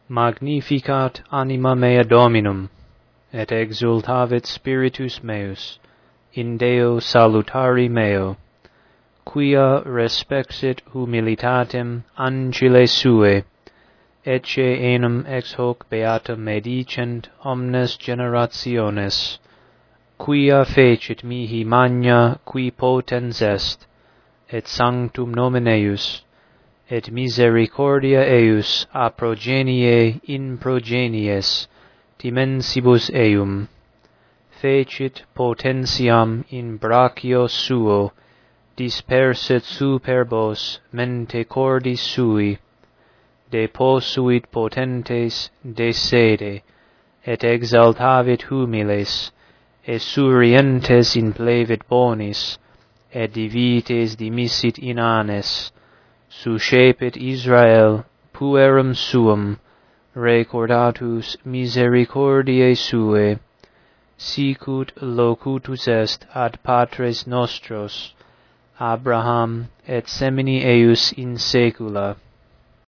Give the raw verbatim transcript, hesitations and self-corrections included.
Magnificat anima mea Dominum, et exultavit spiritus meus, in Deo salutari meo, quia respexit humilitatem angelae suae, ecce enim ex hoc beatum medicent omnes generationes, quia fecit mihi magna qui potens est, et sanctum nomen eius, et misericordia eius a progenie in progenies dimensibus eum, fecit potentiam in brachio suo, dispersit superbos mente cordis sui, deposuit potentes de sede, et exaltavit humiles, esurientes implevit bonis, et divites dimissit inanes, suscepit Israel puerum suum, recordatus misericordiae suae, sicut locutus est ad patres nostros, Abraham et semini eius in saecula.